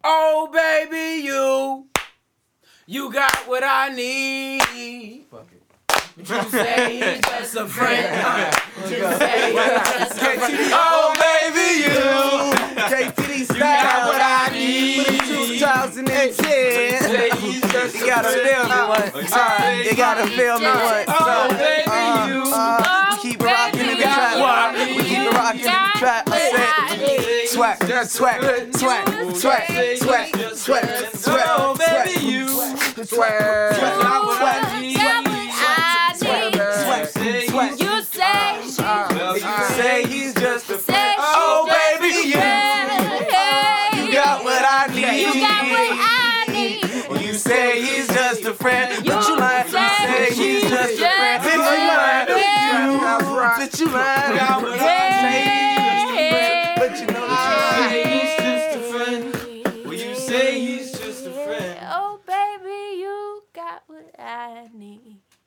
Oh, baby, you got what I need. Fuck it. But you say he's just a friend. But you say he's just a friend. Oh, baby, KTD style. you got what I need. 2010. You gotta feel me one time. You gotta feel me one time. Oh, baby, we keep it rocking in the trap. We keep it rocking in the trap. I said, swag, swag, swag, swag, swag, swag, swag. Oh, baby, you swag, swag, swag. You say he's just a friend. Oh, baby, you got what I need. You say he's just a friend, but you lying. You say he's just a friend, but you lying. But you lying. But you know he's just a friend. Well, you say he's just a friend. Oh, baby, you got what I need.